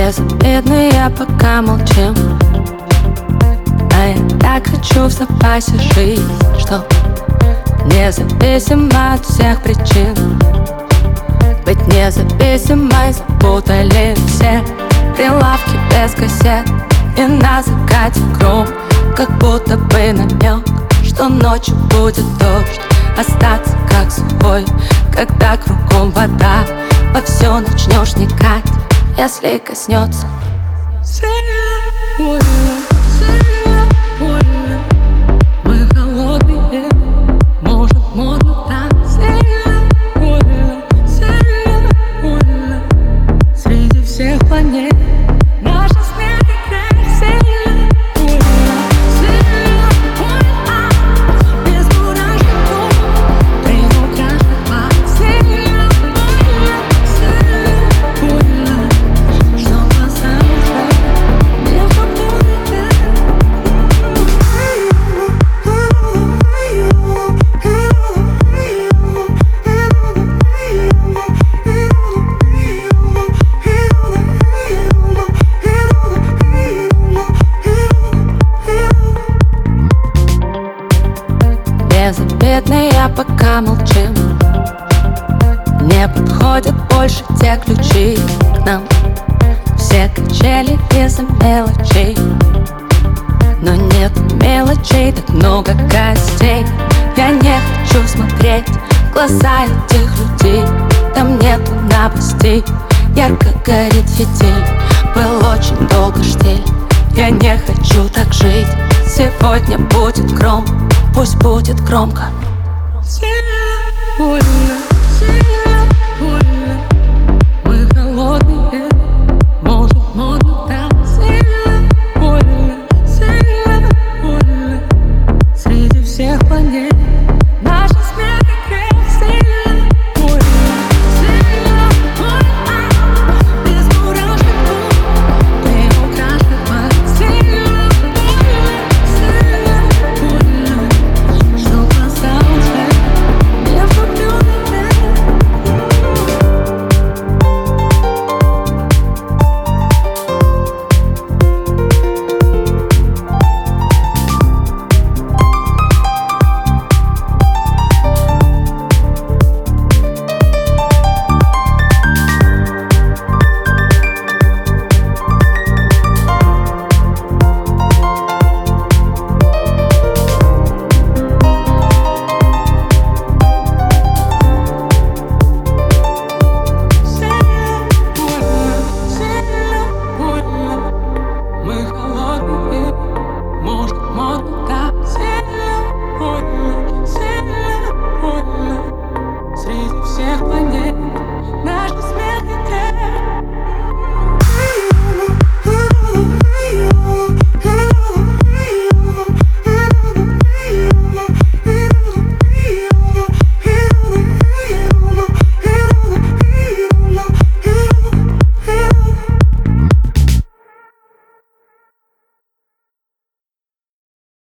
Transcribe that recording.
Незаметные пока молчим, а я так хочу в запасе жизнь, что независимо от всех причин быть независимой. Запутали все прилавки без кассет, и на закате гром, как будто бы намек, что ночью будет дождь. Остаться как собой, когда кругом вода, во все начнешь вникать, если коснется. Мы холодные, может модно так. Среди всех планет наша смерть безобидные, пока молчим. Не подходят больше те ключи к нам. Все качели из-за мелочей, но нет мелочей, так много гостей. Я не хочу смотреть в глаза этих людей, там нету новостей. Ярко горит фитиль, был очень долго штиль. Я не хочу так жить, сегодня будет гром, пусть будет громко.